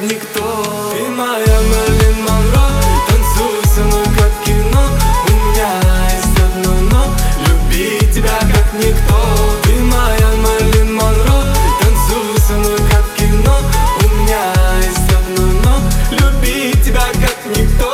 никто. Ты моя Мэрилин Монро, танцуй со мной как кино. У меня есть одно но: любить тебя как никто. Ты моя Мэрилин Монро, танцуй со мной как кино. У меня есть одно но: любить тебя как никто.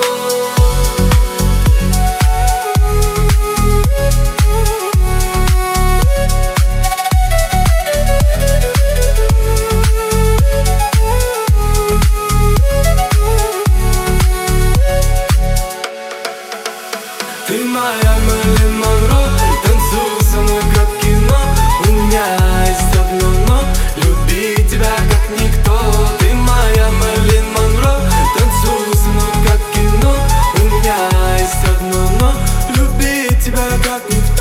Ты моя Мэрилин Монро, танцуй со мной как кино. У меня есть одно но: любить тебя как никто. Ты моя Мэрилин Монро, танцуй со мной как кино. У меня есть одно но: любить тебя как никто.